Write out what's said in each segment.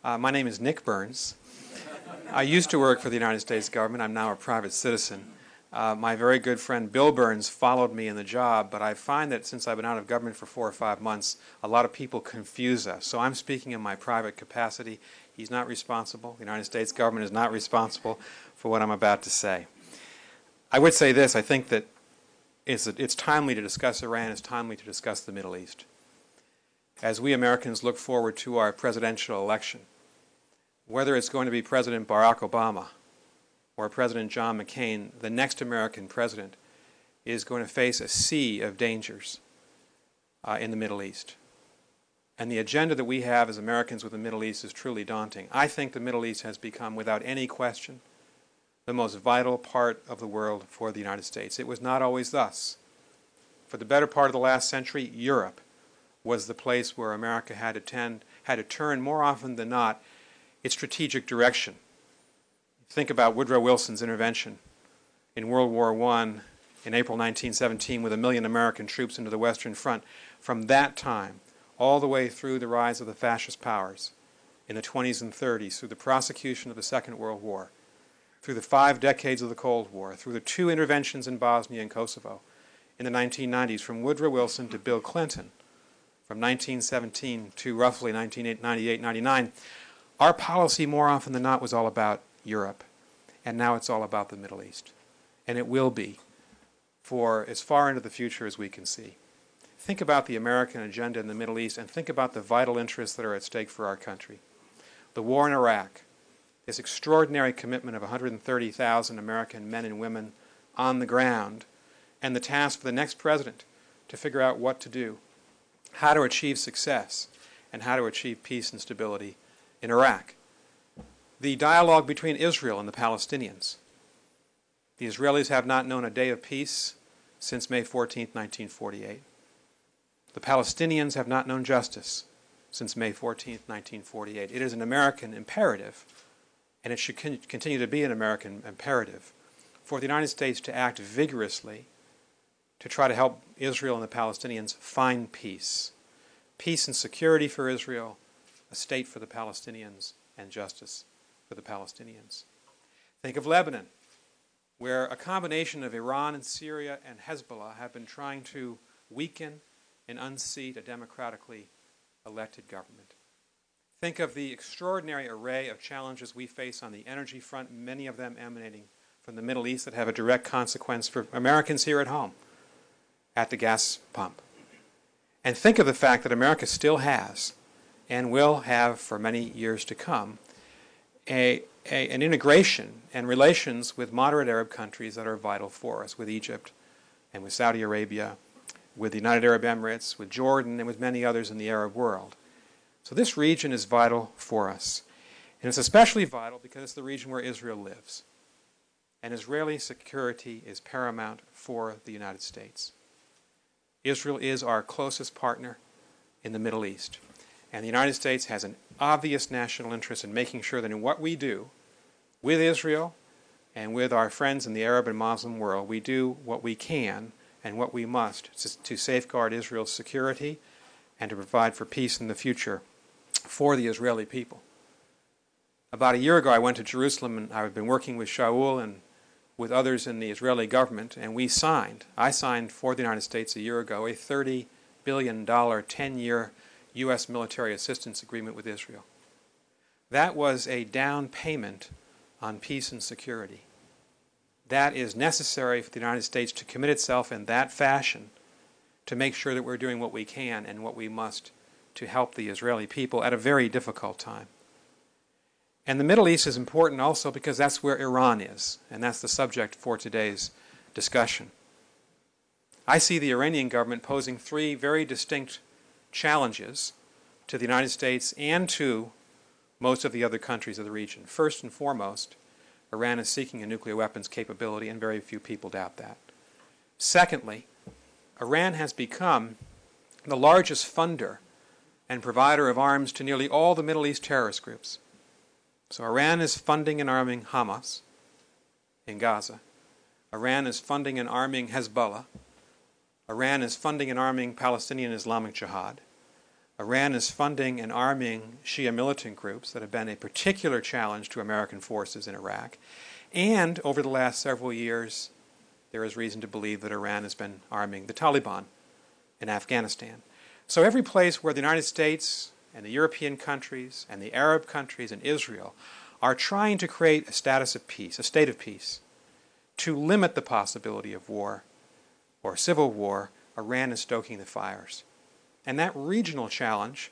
My name is Nick Burns. I used to work for the United States government. I'm now a private citizen. My very good friend Bill Burns followed me in the job, but I find that since I've been out of government for 4 or 5 months, a lot of people confuse us. So I'm speaking in my private capacity. He's not responsible. The United States government is not responsible for what I'm about to say. I would say this. I think that it's timely to discuss Iran. It's timely to discuss the Middle East. As we Americans look forward to our presidential election, whether it's going to be President Barack Obama or President John McCain, the next American president is going to face a sea of dangers in the Middle East. And the agenda that we have as Americans with the Middle East is truly daunting. I think the Middle East has become, without any question, the most vital part of the world for the United States. It was not always thus. For the better part of the last century, Europe was the place where America had to turn more often than not its strategic direction. Think about Woodrow Wilson's intervention in World War I in April 1917 with 1 million American troops into the Western Front. From that time, all the way through the rise of the fascist powers in the 20s and 30s, through the prosecution of the Second World War, through the 5 decades of the Cold War, through the 2 interventions in Bosnia and Kosovo in the 1990s, from Woodrow Wilson to Bill Clinton, from 1917 to roughly 1998-99, our policy more often than not was all about Europe, and now it's all about the Middle East. And it will be for as far into the future as we can see. Think about the American agenda in the Middle East and think about the vital interests that are at stake for our country. The war in Iraq, this extraordinary commitment of 130,000 American men and women on the ground, and the task for the next president to figure out what to do, how to achieve success, and how to achieve peace and stability in Iraq. The dialogue between Israel and the Palestinians. The Israelis have not known a day of peace since May 14, 1948. The Palestinians have not known justice since May 14, 1948. It is an American imperative, and it should continue to be an American imperative, for the United States to act vigorously to try to help Israel and the Palestinians find peace. Peace and security for Israel, a state for the Palestinians, and justice for the Palestinians. Think of Lebanon, where a combination of Iran and Syria and Hezbollah have been trying to weaken and unseat a democratically elected government. Think of the extraordinary array of challenges we face on the energy front, many of them emanating from the Middle East that have a direct consequence for Americans here at home at the gas pump. And think of the fact that America still has, and will have for many years to come, an integration and relations with moderate Arab countries that are vital for us, with Egypt and with Saudi Arabia, with the United Arab Emirates, with Jordan, and with many others in the Arab world. So this region is vital for us. And it's especially vital because it's the region where Israel lives. And Israeli security is paramount for the United States. Israel is our closest partner in the Middle East. And the United States has an obvious national interest in making sure that in what we do with Israel and with our friends in the Arab and Muslim world, we do what we can and what we must to safeguard Israel's security and to provide for peace in the future for the Israeli people. About a year ago, I went to Jerusalem, and I've been working with Shaul and with others in the Israeli government, and I signed for the United States a year ago a $30 billion 10-year U.S. military assistance agreement with Israel. That was a down payment on peace and security. That is necessary for the United States to commit itself in that fashion to make sure that we're doing what we can and what we must to help the Israeli people at a very difficult time. And the Middle East is important also because that's where Iran is, and that's the subject for today's discussion. I see the Iranian government posing 3 very distinct challenges to the United States and to most of the other countries of the region. First and foremost, Iran is seeking a nuclear weapons capability, and very few people doubt that. Secondly, Iran has become the largest funder and provider of arms to nearly all the Middle East terrorist groups. So Iran is funding and arming Hamas in Gaza. Iran is funding and arming Hezbollah. Iran is funding and arming Palestinian Islamic Jihad. Iran is funding and arming Shia militant groups that have been a particular challenge to American forces in Iraq. And over the last several years, there is reason to believe that Iran has been arming the Taliban in Afghanistan. So every place where the United States and the European countries and the Arab countries and Israel are trying to create a status of peace, a state of peace, to limit the possibility of war or civil war, Iran is stoking the fires. And that regional challenge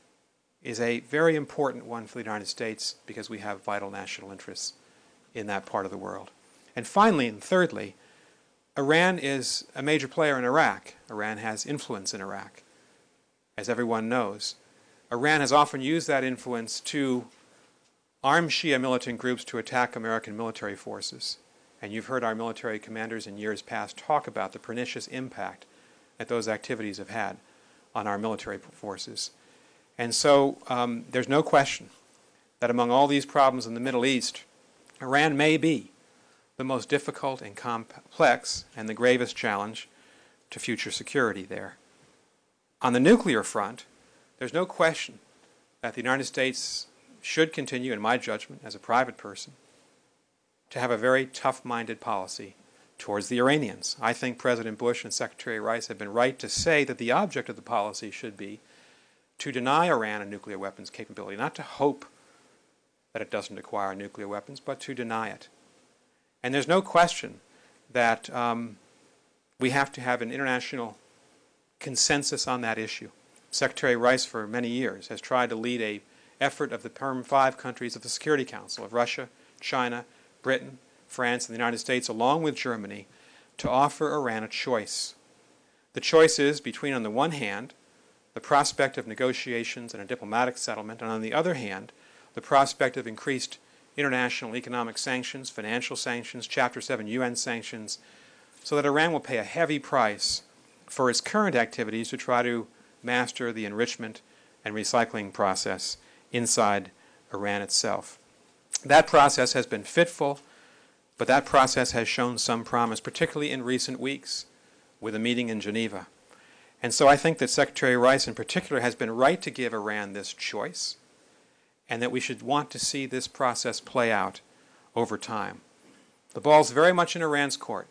is a very important one for the United States because we have vital national interests in that part of the world. And finally, and thirdly, Iran is a major player in Iraq. Iran has influence in Iraq, as everyone knows. Iran has often used that influence to arm Shia militant groups to attack American military forces. And you've heard our military commanders in years past talk about the pernicious impact that those activities have had on our military forces. And so there's no question that among all these problems in the Middle East, Iran may be the most difficult and complex and the gravest challenge to future security there. On the nuclear front, there's no question that the United States should continue, in my judgment, as a private person, to have a very tough-minded policy towards the Iranians. I think President Bush and Secretary Rice have been right to say that the object of the policy should be to deny Iran a nuclear weapons capability, not to hope that it doesn't acquire nuclear weapons, but to deny it. And there's no question that we have to have an international consensus on that issue. Secretary Rice, for many years, has tried to lead an effort of the Perm 5 countries of the Security Council, of Russia, China, Britain, France, and the United States, along with Germany, to offer Iran a choice. The choice is between, on the one hand, the prospect of negotiations and a diplomatic settlement, and on the other hand, the prospect of increased international economic sanctions, financial sanctions, Chapter 7 UN sanctions, so that Iran will pay a heavy price for its current activities to try to master the enrichment and recycling process inside Iran itself. That process has been fitful, but that process has shown some promise, particularly in recent weeks with a meeting in Geneva. And so I think that Secretary Rice in particular has been right to give Iran this choice, and that we should want to see this process play out over time. The ball's very much in Iran's court.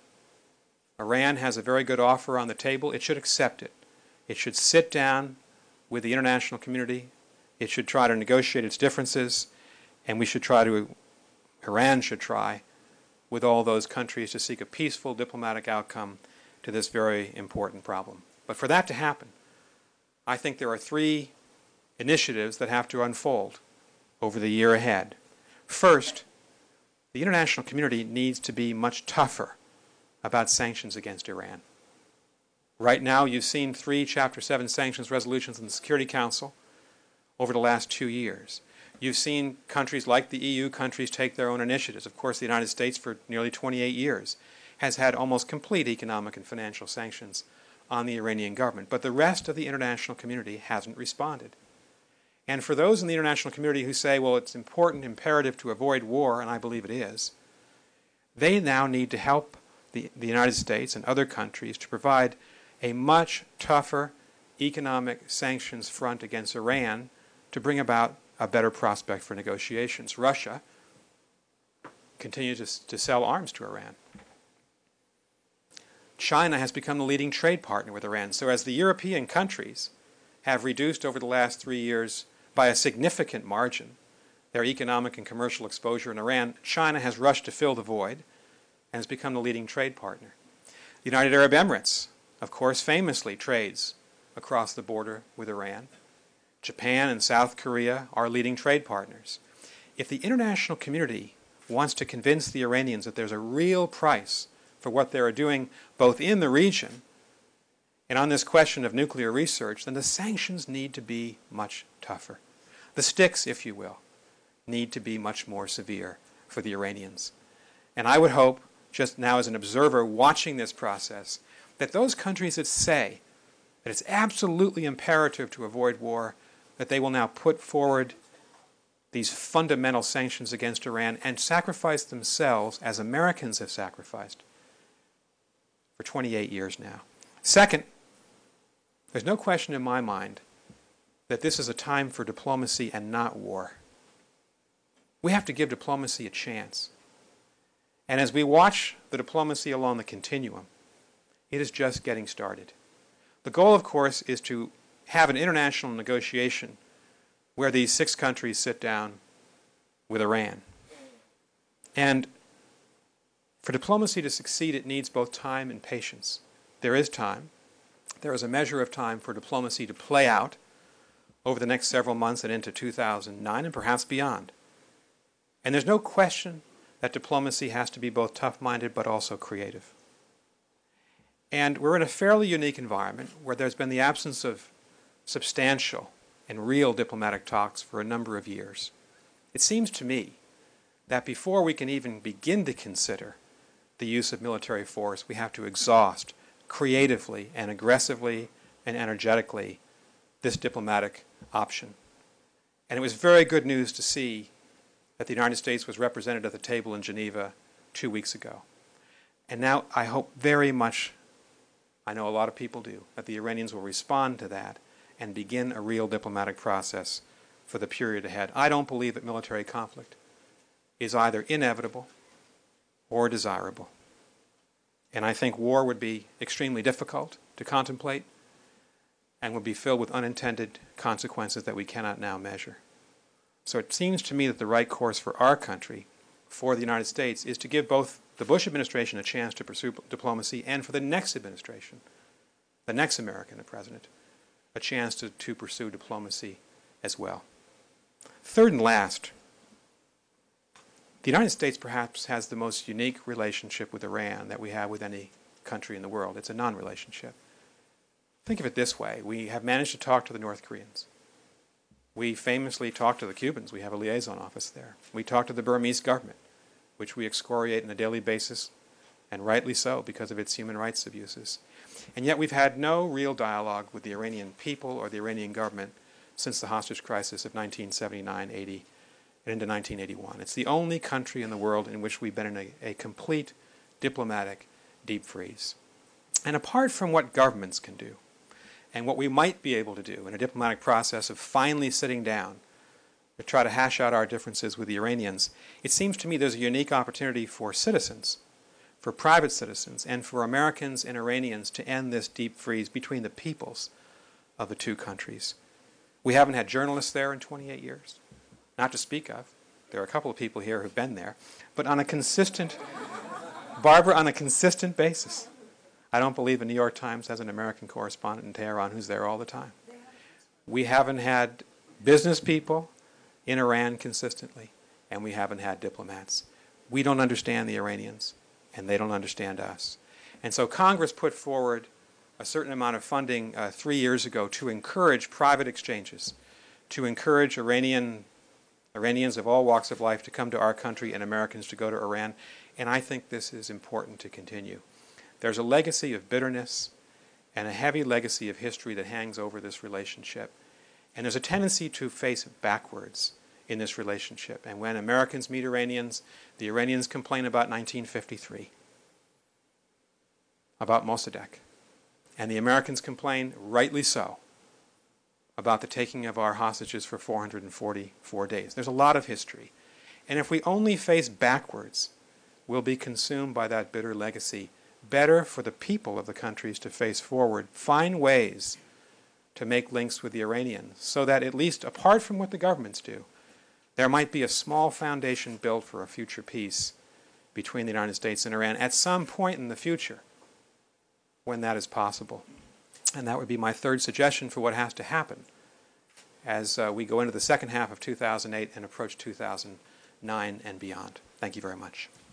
Iran has a very good offer on the table. It should accept it. It should sit down with the international community. It should try to negotiate its differences, and Iran should try with all those countries to seek a peaceful diplomatic outcome to this very important problem. But for that to happen, I think there are 3 initiatives that have to unfold over the year ahead. First, the international community needs to be much tougher about sanctions against Iran. Right now, you've seen 3 Chapter 7 sanctions resolutions in the Security Council over the last 2 years. You've seen countries like the EU countries take their own initiatives. Of course, the United States, for nearly 28 years, has had almost complete economic and financial sanctions on the Iranian government. But the rest of the international community hasn't responded. And for those in the international community who say, well, it's important, imperative to avoid war, and I believe it is, they now need to help the United States and other countries to provide a much tougher economic sanctions front against Iran to bring about a better prospect for negotiations. Russia continues to sell arms to Iran. China has become the leading trade partner with Iran. So as the European countries have reduced over the last 3 years by a significant margin their economic and commercial exposure in Iran, China has rushed to fill the void and has become the leading trade partner. The United Arab Emirates, of course, famously trades across the border with Iran. Japan and South Korea are leading trade partners. If the international community wants to convince the Iranians that there's a real price for what they're doing both in the region and on this question of nuclear research, then the sanctions need to be much tougher. The sticks, if you will, need to be much more severe for the Iranians. And I would hope, just now as an observer watching this process, that those countries that say that it's absolutely imperative to avoid war, that they will now put forward these fundamental sanctions against Iran and sacrifice themselves as Americans have sacrificed for 28 years now. Second, there's no question in my mind that this is a time for diplomacy and not war. We have to give diplomacy a chance. And as we watch the diplomacy along the continuum, it is just getting started. The goal, of course, is to have an international negotiation where these 6 countries sit down with Iran. And for diplomacy to succeed, it needs both time and patience. There is time. There is a measure of time for diplomacy to play out over the next several months and into 2009 and perhaps beyond. And there's no question that diplomacy has to be both tough-minded but also creative. And we're in a fairly unique environment where there's been the absence of substantial and real diplomatic talks for a number of years. It seems to me that before we can even begin to consider the use of military force, we have to exhaust creatively and aggressively and energetically this diplomatic option. And it was very good news to see that the United States was represented at the table in Geneva 2 weeks ago. And now I hope very much, I know a lot of people do, that the Iranians will respond to that and begin a real diplomatic process for the period ahead. I don't believe that military conflict is either inevitable or desirable. And I think war would be extremely difficult to contemplate and would be filled with unintended consequences that we cannot now measure. So it seems to me that the right course for our country, for the United States, is to give both the Bush administration a chance to pursue diplomacy and for the next administration, the next American president, a chance to pursue diplomacy as well. Third and last, the United States perhaps has the most unique relationship with Iran that we have with any country in the world. It's a non-relationship. Think of it this way. We have managed to talk to the North Koreans. We famously talk to the Cubans. We have a liaison office there. We talk to the Burmese government, which we excoriate on a daily basis, and rightly so because of its human rights abuses. And yet we've had no real dialogue with the Iranian people or the Iranian government since the hostage crisis of 1979, 80, and into 1981. It's the only country in the world in which we've been in a complete diplomatic deep freeze. And apart from what governments can do, and what we might be able to do in a diplomatic process of finally sitting down to try to hash out our differences with the Iranians, it seems to me there's a unique opportunity for citizens, for private citizens, and for Americans and Iranians to end this deep freeze between the peoples of the 2 countries. We haven't had journalists there in 28 years, not to speak of. There are a couple of people here who've been there, but on a consistent, Barbara, on a consistent basis. I don't believe the New York Times has an American correspondent in Tehran who's there all the time. We haven't had business people in Iran consistently, and we haven't had diplomats. We don't understand the Iranians, and they don't understand us. And so Congress put forward a certain amount of funding 3 years ago to encourage private exchanges, to encourage Iranians of all walks of life to come to our country and Americans to go to Iran, and I think this is important to continue. There's a legacy of bitterness and a heavy legacy of history that hangs over this relationship. And there's a tendency to face backwards in this relationship. And when Americans meet Iranians, the Iranians complain about 1953, about Mossadegh. And the Americans complain, rightly so, about the taking of our hostages for 444 days. There's a lot of history. And if we only face backwards, we'll be consumed by that bitter legacy. Better for the people of the countries to face forward, find ways to make links with the Iranians so that at least apart from what the governments do, there might be a small foundation built for a future peace between the United States and Iran at some point in the future when that is possible. And that would be my third suggestion for what has to happen as we go into the second half of 2008 and approach 2009 and beyond. Thank you very much.